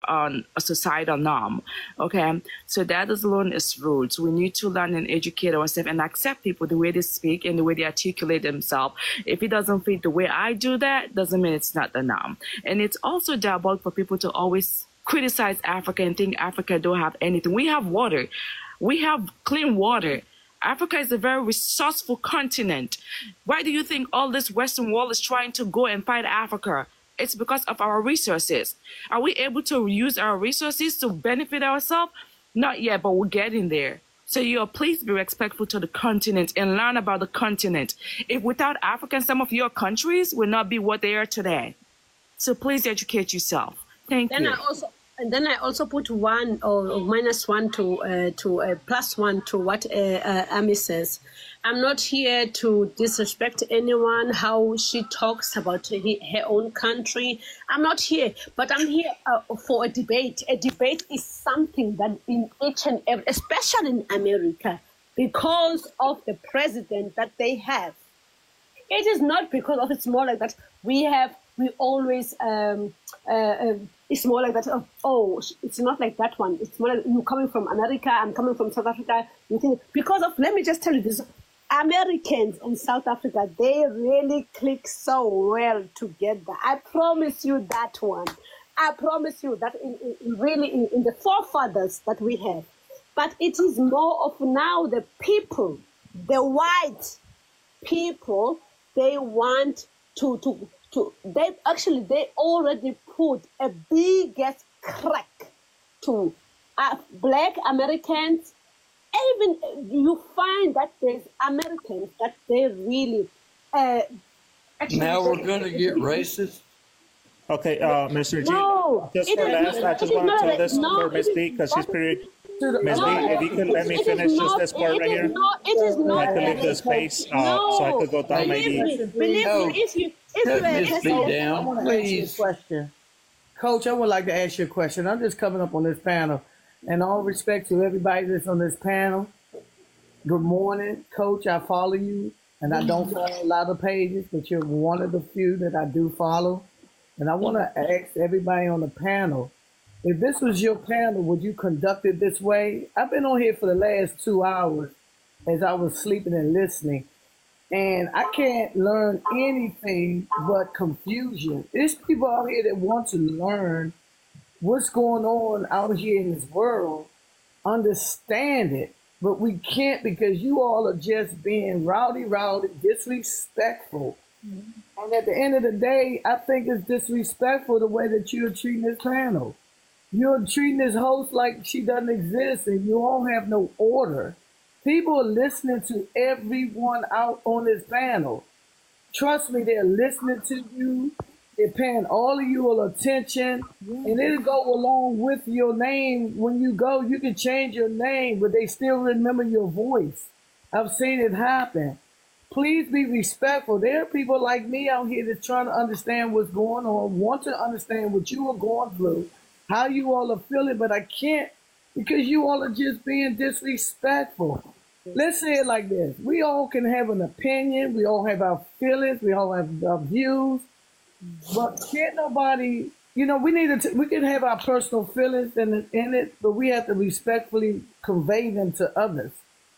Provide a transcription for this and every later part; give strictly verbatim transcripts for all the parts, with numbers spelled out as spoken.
um, a societal norm. Okay, so that is alone is rude. We need to learn and educate ourselves and accept people the way they speak and the way they articulate themselves. If it doesn't fit the way I do that, doesn't mean it's not the norm. And it's also diabolical for people to always criticize Africa and think Africa don't have anything. We have water. We have clean water. Africa is a very resourceful continent. Why do you think all this Western world is trying to go and fight Africa? It's because of our resources. Are we able to use our resources to benefit ourselves? Not yet, but we're getting there. So you please be respectful to the continent and learn about the continent. If without Africa, some of your countries would not be what they are today. So please educate yourself. Thank then you. I also, and then I also put one or, or minus one to uh, to uh, plus one to what uh, uh, Ami says. I'm not here to disrespect anyone, how she talks about her, her own country. I'm not here, but I'm here uh, for a debate. A debate is something that in each and every, especially in America, because of the president that they have. It is not because of it's more like that. We have, we always, um, uh, uh, it's more like that. Oh, oh, it's not like that one. It's more like you coming from America, I'm coming from South Africa. You think because of, let me just tell you this. Americans and South Africa, they really click so well together. I promise you that one. I promise you that in, in really in, in the forefathers that we have. But it is more of now the people, the white people, they want to, to, to they actually, they already put a biggest crack to uh, black Americans. Even you find that there's Americans that they really uh, now we're going to get racist. Okay, uh, Mister G. No, Just for last, I just want to tell this no, for Miss B because she's pretty. Miss no, B, if you could let me finish just this part right here, not, it is not, I could leave the space uh, no, so I could go down believe maybe. Me, believe no. me, if you if Cut you Miss B down, please. Question, Coach. I would like to ask you a question. I'm just coming up on this panel. And all respect to everybody that's on this panel, good morning, Coach. I follow you, and I don't follow a lot of pages, but you're one of the few that I do follow. And I want to ask everybody on the panel, if this was your panel, would you conduct it this way? I've been on here for the last two hours as I was sleeping and listening, and I can't learn anything but confusion. There's people out here that want to learn what's going on out here in this world, understand it, but we can't because you all are just being rowdy, rowdy, disrespectful. Mm-hmm. And at the end of the day, I think it's disrespectful the way that you're treating this panel. You're treating this host like she doesn't exist and you all have no order. People are listening to everyone out on this panel. Trust me, they're listening to you. They're paying all of your attention, and it'll go along with your name. When you go, you can change your name, but they still remember your voice. I've seen it happen. Please be respectful. There are people like me out here that's trying to understand what's going on, want to understand what you are going through, how you all are feeling, but I can't because you all are just being disrespectful. Let's say it like this. We all can have an opinion. We all have our feelings. We all have our views. But can't nobody, you know, we need to, we can have our personal feelings in, in it, but we have to respectfully convey them to others.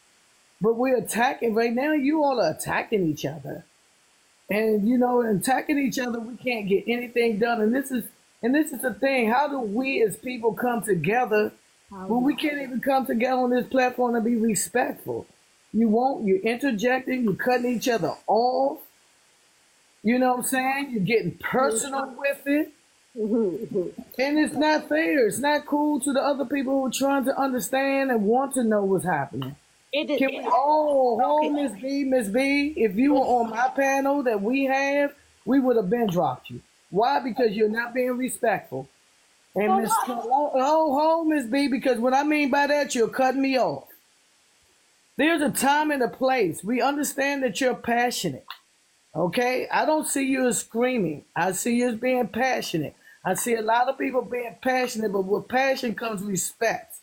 But we're attacking, right now, you all are attacking each other. And, you know, attacking each other, we can't get anything done. And this is, and this is the thing, how do we as people come together when we can't even come together on this platform and be respectful? You won't, you're interjecting, you're cutting each other off. You know what I'm saying? You're getting personal with it. And it's not fair. It's not cool to the other people who are trying to understand and want to know what's happening. It is, Can we, oh, oh, Miss B, Miss B, if you were on my panel that we have, we would have been dropped you. Why? Because you're not being respectful. And Miss oh, oh, Miss B, because what I mean by that, you're cutting me off. There's a time and a place. We understand that you're passionate. Okay, I don't see you as screaming. I see you as being passionate. I see a lot of people being passionate, but with passion comes respect.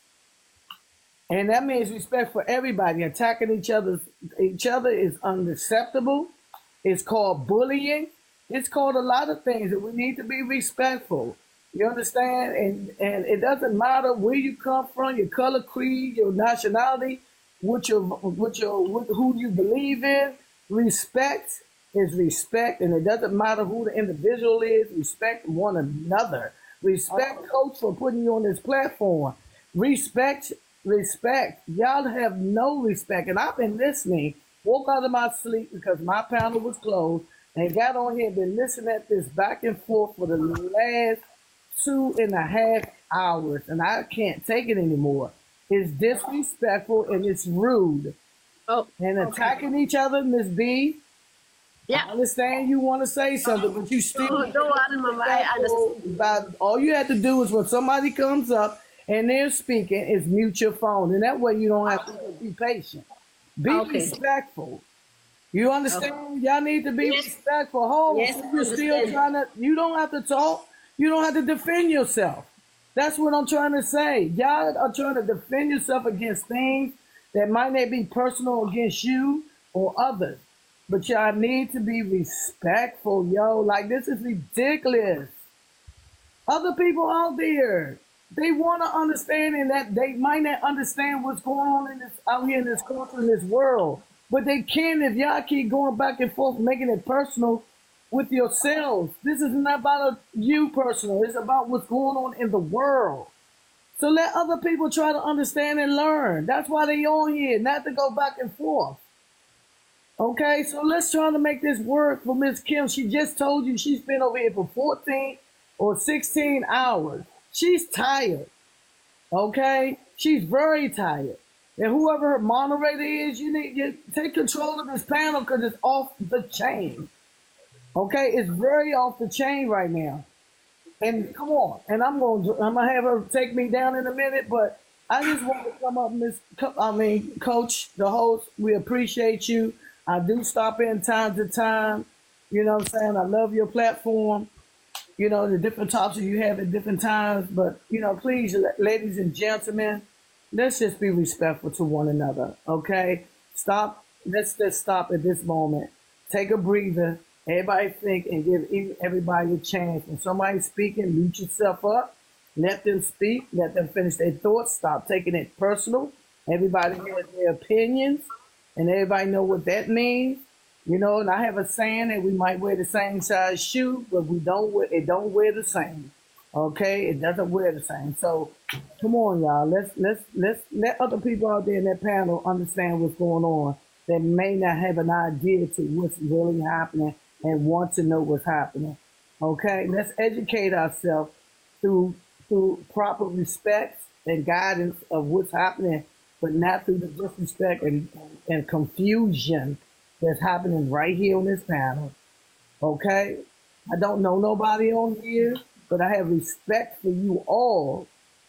And that means respect for everybody. Attacking each other, each other is unacceptable. It's called bullying. It's called a lot of things that we need to be respectful. You understand? And and it doesn't matter where you come from, your color, creed, your nationality, what your what your what, who you believe in. Respect is respect, and it doesn't matter who the individual is. Respect one another. Respect Coach for putting you on this platform. Respect, respect. Y'all have no respect, and I've been listening. Woke out of my sleep because my panel was closed, and got on here and been listening at this back and forth for the last two and a half hours, and I can't take it anymore. It's disrespectful and it's rude. Oh, And okay. attacking each other, Miss B. I Yeah. understand you want to say something, but you still Oh, don't worry, Mama. I understand. About, all you have to do is when somebody comes up and they're speaking, is mute your phone, and that way you don't have to be patient. Be Okay. respectful. You understand? Y'all need to be Yes. respectful. Hold, Yes, so I you're still understand. trying to. You don't have to talk. You don't have to defend yourself. That's what I'm trying to say. Y'all are trying to defend yourself against things that might not be personal against you or others. But y'all need to be respectful, yo. Like, this is ridiculous. Other people out there, they want to understand, and that they might not understand what's going on in this out here in this culture, in this world. But they can if y'all keep going back and forth, making it personal with yourselves. This is not about a, you personal. It's about what's going on in the world. So let other people try to understand and learn. That's why they on here, not to go back and forth. Okay, so let's try to make this work for Miss Kim. She just told you she's been over here for fourteen or sixteen hours. She's tired. Okay? She's very tired. And whoever her moderator is, you need to take control of this panel because it's off the chain. Okay? It's very off the chain right now. And come on. And I'm going to I'm gonna have her take me down in a minute, but I just want to come up, Miss Co- I mean, Coach, the host, we appreciate you. I do stop in time to time. You know what I'm saying? I love your platform. You know, the different topics you have at different times. But, you know, please, la- ladies and gentlemen, let's just be respectful to one another, okay? Stop. Let's just stop at this moment. Take a breather. Everybody think and give e- everybody a chance. When somebody's speaking, mute yourself up. Let them speak. Let them finish their thoughts. Stop taking it personal. Everybody has their opinions, and everybody know what that means. You know, and I have a saying that we might wear the same size shoe, but we don't wear it. Don't wear the same. Okay, it doesn't wear the same. So, come on, y'all. Let's let's let's let other people out there in that panel understand what's going on that may not have an idea to what's really happening and want to know what's happening. Okay, let's educate ourselves through through proper respect and guidance of what's happening, but not through the disrespect and, and confusion that's happening right here on this panel. Okay, I don't know nobody on here, but I have respect for you all.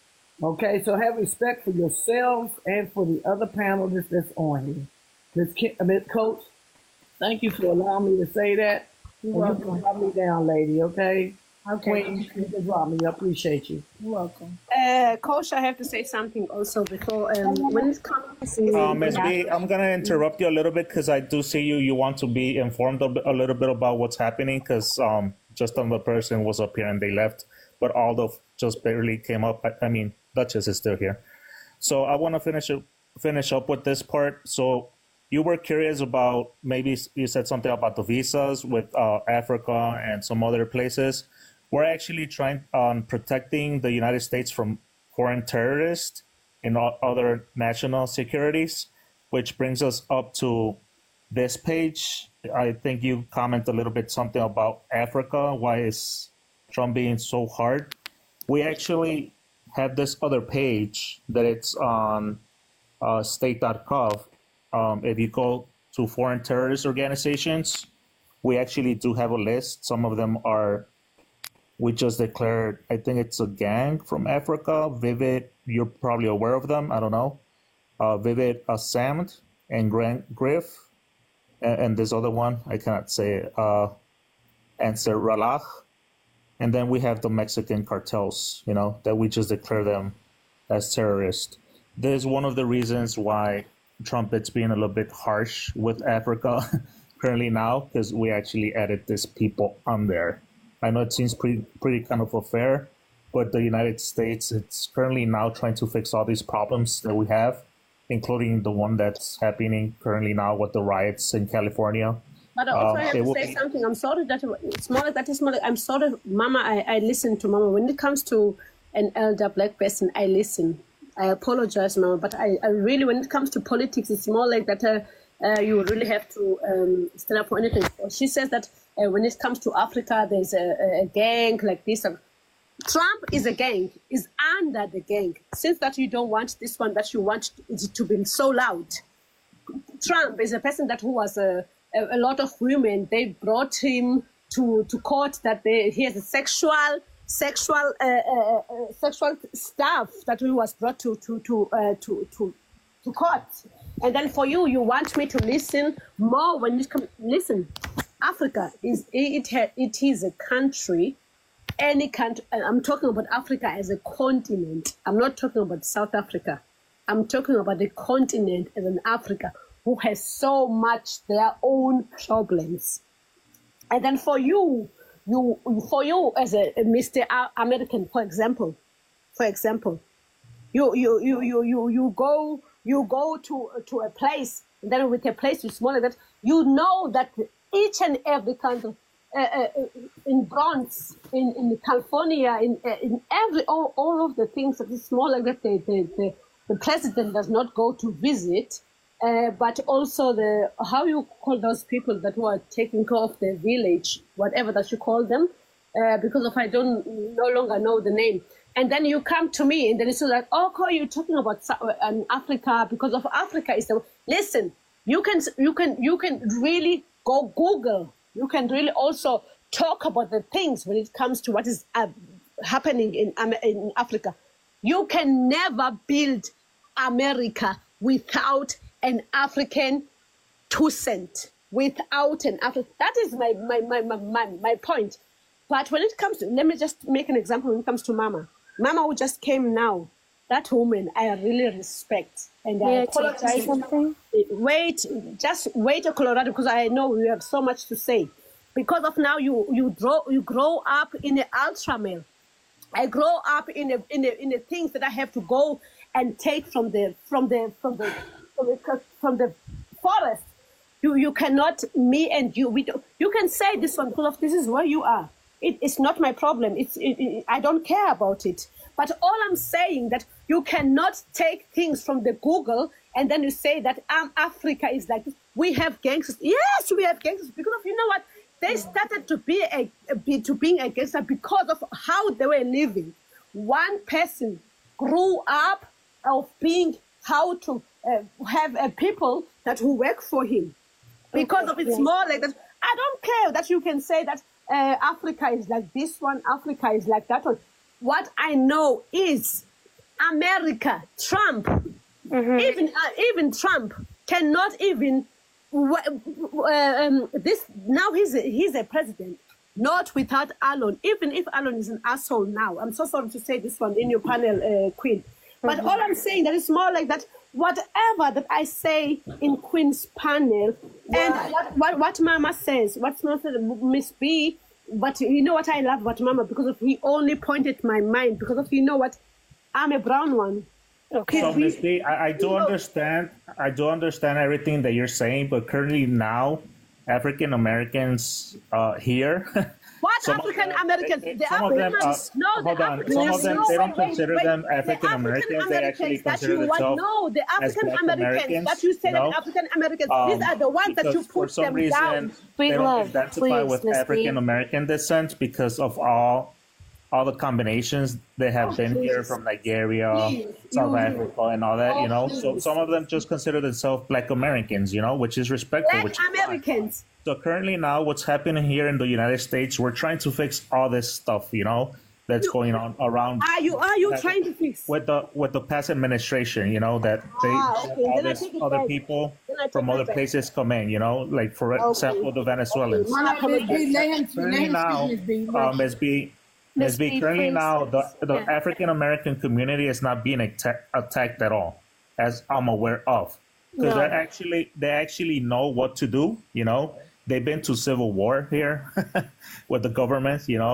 Okay, so have respect for yourselves and for the other panelists that's on here. Miss Ki- uh, Miss Coach, thank you for allowing me to say that. You're And you can welcome. drop me down, lady, okay? Okay. Queen, you can drop me. I appreciate you. You're welcome. Uh, Coach, I have to say something also before. Um, when it comes to Uh, Miz B, I'm gonna interrupt you a little bit because I do see you. You want to be informed a, bit- a little bit about what's happening because um, just another person was up here and they left, but Aldo just barely came up. I, I mean, Duchess is still here, so I want to finish it, finish up with this part. So you were curious about maybe you said something about the visas with uh, Africa and some other places. We're actually trying on protecting the United States from foreign terrorists and o- other national securities, which brings us up to this page. I think you comment a little bit something about Africa. Why is Trump being so hard? We actually have this other page that it's on uh, state dot gov. Um, if you go to foreign terrorist organizations, we actually do have a list. Some of them are, we just declared, I think it's a gang from Africa. Vivid, you're probably aware of them. I don't know. Uh, Vivid Assam and Grant Griff. And, and this other one, I cannot say it. Uh, Answer Ralach. And then we have the Mexican cartels, you know, that we just declare them as terrorists. There's one of the reasons why Trump is being a little bit harsh with Africa currently now, because we actually added these people on there. I know it seems pretty pretty kind of unfair, but the United States, it's currently now trying to fix all these problems that we have, including the one that's happening currently now with the riots in California. But I also Um, have it to will say be- something. I'm sorry that it's more like that is more like, I'm sorry, Mama. I, I listen to Mama. When it comes to an elder black person, I listen. I apologize, Mama, but I, I really, when it comes to politics, it's more like that. Uh, uh, you really have to um, stand up for anything. She says that uh, when it comes to Africa, there's a, a gang like this. Trump is a gang, is under the gang. Since that you don't want this one, that you want it to be so loud. Trump is a person that who was a, a, a lot of women. They brought him to, to court that they, he has a sexual sexual uh, uh, uh, sexual stuff that he was brought to to to uh, to to to court. And then for you, you want me to listen more when you come. Listen, Africa is it it, it is a country. Any country, I'm talking about Africa as a continent. I'm not talking about South Africa. I'm talking about the continent as an Africa who has so much their own problems. And then for you, you for you as a, a Mister American, for example, for example, you you you you you, you go you go to to a place, and then with a place you smaller that you know that each and every country. Uh, uh, in Bronx, in, in California, in uh, in every all, all of the things that is small like that, the, the, the, the president does not go to visit, uh, but also the how you call those people that who are taking care of the village, whatever that you call them, uh, because of I don't no longer know the name. And then you come to me, and then it's like, oh, okay, you're talking about um, Africa because of Africa is the listen. You can you can you can really go Google. You can really also talk about the things when it comes to what is uh, happening in, um, in Africa. You can never build America without an African two cent, without an African. That is my, my, my, my, my, my point. But when it comes to, let me just make an example when it comes to Mama. Mama who just came now, that woman I really respect. And May I I take apologize. something? Wait, just wait, Colorado, because I know we have so much to say. Because of now, you you grow you grow up in an ultra male. I grow up in a in a in the things that I have to go and take from the from the from the from the, from the forest. You you cannot me and you we do, you can say this one because of this is where you are. It, it's not my problem. It's it, it, I don't care about it. But all I'm saying that you cannot take things from the Google and then you say that um, Africa is like this. We have gangsters. Yes, we have gangsters because of you know what they started to be a, a be, to being a gangster because of how they were living. One person grew up of being how to uh, have uh, people that who work for him because of it's more like that. I don't care that you can say that uh, Africa is like this one, Africa is like that one. What I know is America, Trump, mm-hmm. even uh, even Trump cannot even uh, um, this now he's a, he's a president, not without Alon. Even if Alon is an asshole now, I'm so sorry to say this one in your panel, uh, Queen. But mm-hmm. all I'm saying that it's more like that. Whatever that I say in Queen's panel, and what, what what Mama says, what Miss B. But you know what I love about Mama? Because of he only pointed my mind. Because of you know what? I'm a brown one. Okay. So Miss B, I, I do understand. I do understand everything that you're saying, but currently now, African Americans uh, here. What African Americans? They, the some of them, uh, no, hold the on. Africans, Some of them, no, they don't wait, consider wait, them the African Americans. They actually consider that you themselves no, the as African Black Americans Americans. that you say No? that African Americans. Um, These are the ones that you because for put some them reason, down. they Sweet don't love, identify please, with Miss B. African American descent because of all all the combinations they have Oh, been please. here from Nigeria, Please. South You- Africa, and all that. Oh, You know, so please. some of them just consider themselves Black Americans. You know, which is respectful. Black Which is fine. Americans. So currently now what's happening here in the United States, we're trying to fix all this stuff, you know, that's going on around Are you are you trying to fix? with the with the past administration, you know, that they Ah, that okay. all Then I this take it other back. people Then I take from it other back. places come in, you know, like for Okay. example the Venezuelans. Okay. All right, Miss B, let him, let Currently him now, speak, Miss B. um, Miss B, Miss Miss B, B, currently please. now the, the Yeah. African American community is not being atta- attacked at all, as I'm aware of, because No. they actually they actually know what to do. You know, they've been to civil war here with the government. You know,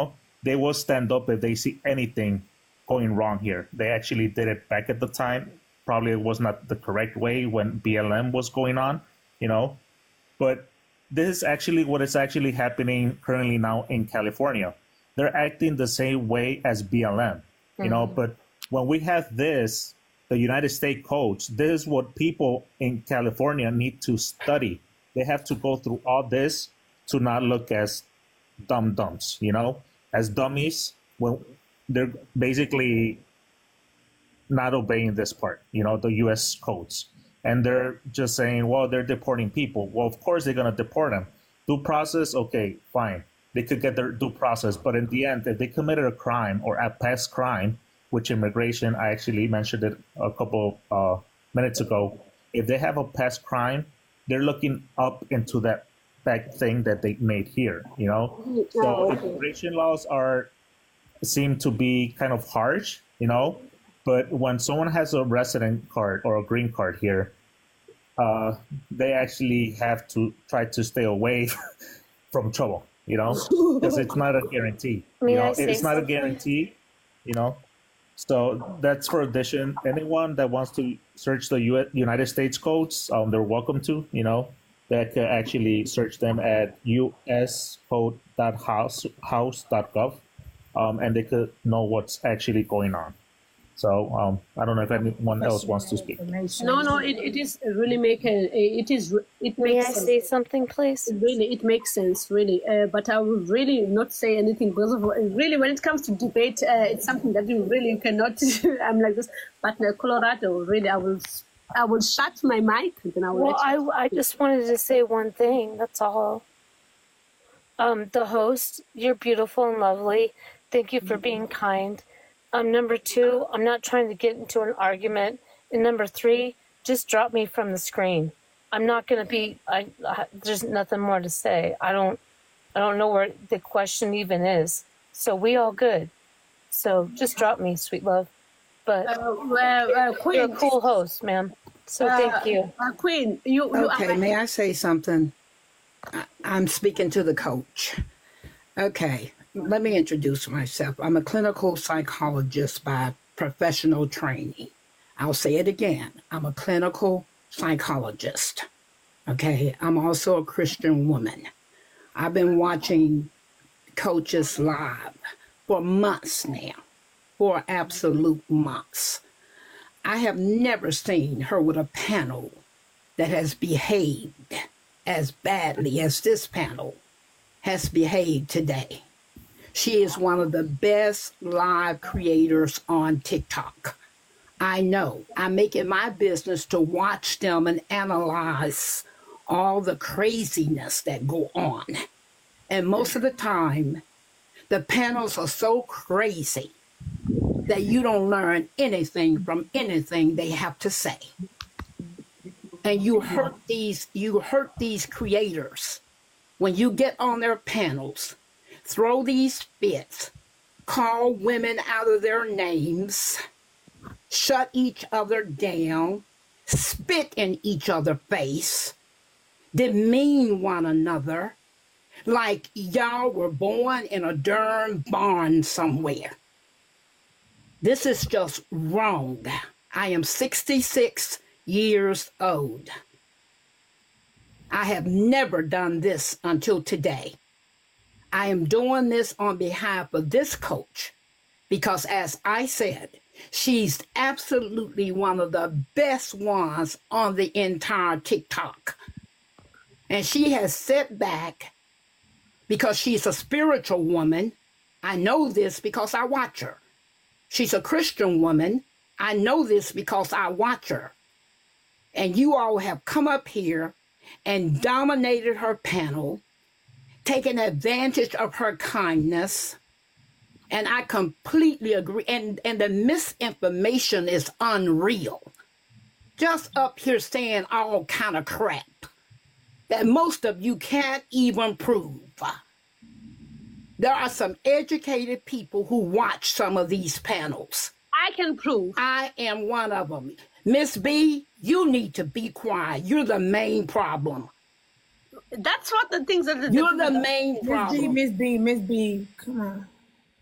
they will stand up if they see anything going wrong here. They actually did it back at the time. Probably it was not the correct way when B L M was going on, you know. But this is actually what is actually happening currently now in California. They're acting the same way as B L M, you mm-hmm. know. But when we have this, the United States codes, this is what people in California need to study. They have to go through all this to not look as dumb dumbs, you know, as dummies. When they're basically not obeying this part, you know, the U S codes. And they're just saying, well, they're deporting people. Well, of course they're going to deport them. Due process, okay, fine. They could get their due process. But in the end, if they committed a crime or a past crime, which immigration, I actually mentioned it a couple uh, minutes ago, if they have a past crime, they're looking up into that back thing that they made here, you know? So Oh, okay. immigration laws are seem to be kind of harsh, you know? But when someone has a resident card or a green card here, uh, they actually have to try to stay away from trouble, you know, because it's not a guarantee. May You know, I say it's not a something? guarantee, you know. So that's for addition. Anyone that wants to search the U S, United States codes, um, they're welcome to, you know. They can actually search them at u s code dot house dot gov, um, and they could know what's actually going on. So um, I don't know if anyone else wants to speak. No, no, it, it is really make a, it is, it May I makes sense. say something, please? Really, it makes sense, really. Uh, but I will really not say anything because of, really, when it comes to debate, uh, it's something that you really you cannot. I'm like this. But uh, Colorado, really, I will, I will shut my mic and then I will. Well, let you I, I just wanted to say one thing. That's all. Um, the host, you're beautiful and lovely. Thank you for being kind. Um, number two, I'm not trying to get into an argument. And number three, just drop me from the screen. I'm not going to be. I, I there's nothing more to say. I don't. I don't know where the question even is. So we all good. So just drop me, sweet love. But Uh, well, uh, Queen, you're a cool host, ma'am. So uh, thank you. uh, Queen, you, you Okay, are, may I say something? I- I'm speaking to the coach. Okay, let me introduce myself. I'm a clinical psychologist by professional training. I'll say it again. I'm a clinical psychologist. Okay, I'm also a Christian woman. I've been watching coaches live for months now, for absolute months. I have never seen her with a panel that has behaved as badly as this panel has behaved today. She is one of the best live creators on TikTok. I know. I make it my business to watch them and analyze all the craziness that go on. And most of the time, the panels are so crazy that you don't learn anything from anything they have to say. And you hurt these, you hurt these creators when you get on their panels, throw these fits, call women out of their names, shut each other down, spit in each other's face, demean one another, like y'all were born in a darn barn somewhere. This is just wrong. I am sixty-six years old. I have never done this until today. I am doing this on behalf of this coach because, as I said, she's absolutely one of the best ones on the entire TikTok. And she has set back because she's a spiritual woman. I know this because I watch her. She's a Christian woman. I know this because I watch her. And you all have come up here and dominated her panel, taken advantage of her kindness. And I completely agree. And, and the misinformation is unreal. Just up here saying all kind of crap that most of you can't even prove. There are some educated people who watch some of these panels. I can prove. I am one of them. Miss B, you need to be quiet. You're the main problem. That's what the things that the, You're the main Miss B, problem. Miss B, Miss B, come on.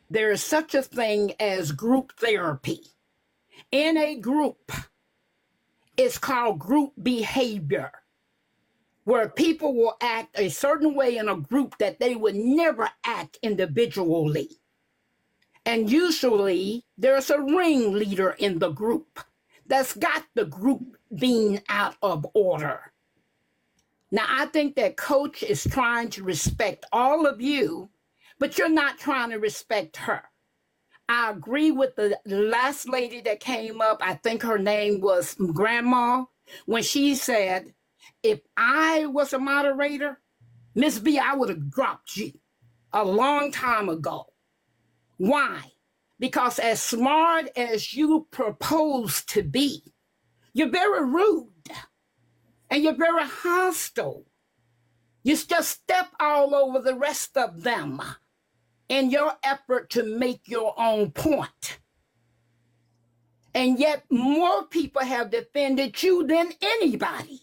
there is such a thing as group therapy. In a group, it's called group behavior, where people will act a certain way in a group that they would never act individually. And usually there's a ringleader in the group that's got the group being out of order. Now, I think that Coach is trying to respect all of you, but you're not trying to respect her. I agree with the last lady that came up. I think her name was Grandma, when she said, if I was a moderator, Miss B, I would have dropped you a long time ago. Why? Because as smart as you propose to be, you're very rude and you're very hostile. You just step all over the rest of them in your effort to make your own point. And yet more people have defended you than anybody.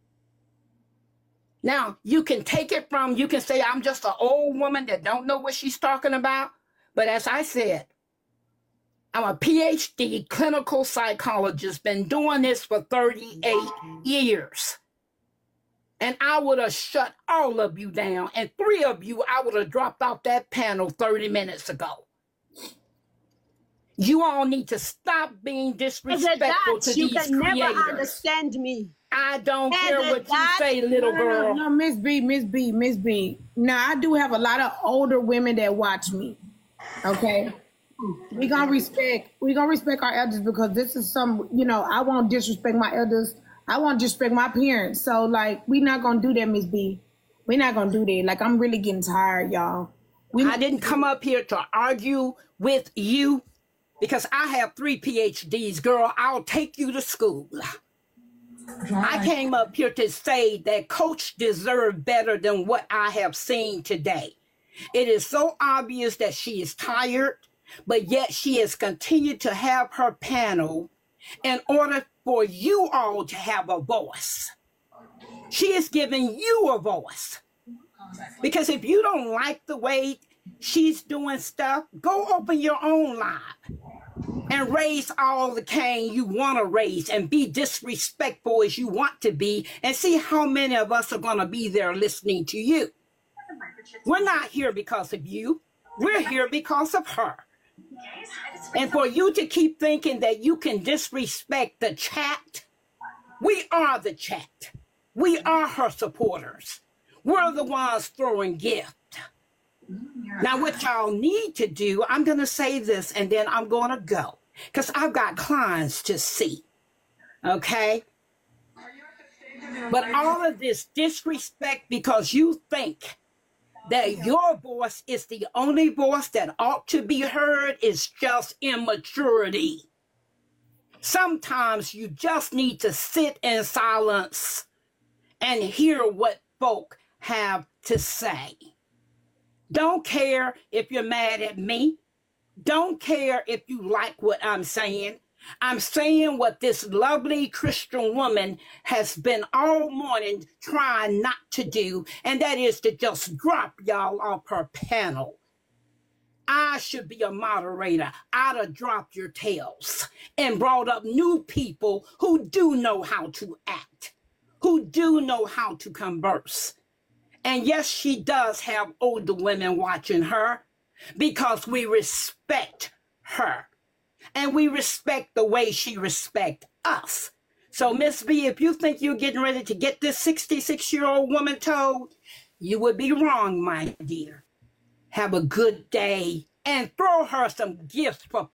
Now, you can take it from, you can say, I'm just an old woman that don't know what she's talking about. But as I said, I'm a P H D clinical psychologist, been doing this for thirty-eight years. And I would have shut all of you down. And three of you, I would have dropped off that panel thirty minutes ago. You all need to stop being disrespectful That to you these can never creators. understand me. I don't As care a what you doc- say, little No, no, girl. no, Miss B, Miss B, Miss B. Now, I do have a lot of older women that watch me. Okay? We gonna respect, we gonna respect our elders because this is some, you know, I won't disrespect my elders. I won't disrespect my parents. So, like, we not gonna do that, Miss B. We not gonna do that. Like, I'm really getting tired, y'all. We I didn't come up here to argue with you because I have three P H Ds. Girl, I'll take you to school. I came up here to say that Coach deserved better than what I have seen today. It is so obvious that she is tired, but yet she has continued to have her panel in order for you all to have a voice. She is giving you a voice. Because if you don't like the way she's doing stuff, go open your own live and raise all the cane you want to raise and be disrespectful as you want to be and see how many of us are going to be there listening to you. We're not here because of you. We're here because of her. And for you to keep thinking that you can disrespect the chat, we are the chat. We are her supporters. We're the ones throwing gifts. Now, what y'all need to do, I'm going to say this and then I'm going to go because I've got clients to see. Okay? But all of this disrespect because you think that your voice is the only voice that ought to be heard is just immaturity. Sometimes you just need to sit in silence and hear what folk have to say. Don't care if you're mad at me. Don't care if you like what I'm saying. I'm saying what this lovely Christian woman has been all morning trying not to do, and that is to just drop y'all off her panel. I should be a moderator. I'd have dropped your tails and brought up new people who do know how to act, who do know how to converse. And yes, she does have older women watching her because we respect her. And we respect the way she respects us. So, Miss B, if you think you're getting ready to get this sixty-six-year-old woman told, you would be wrong, my dear. Have a good day and throw her some gifts for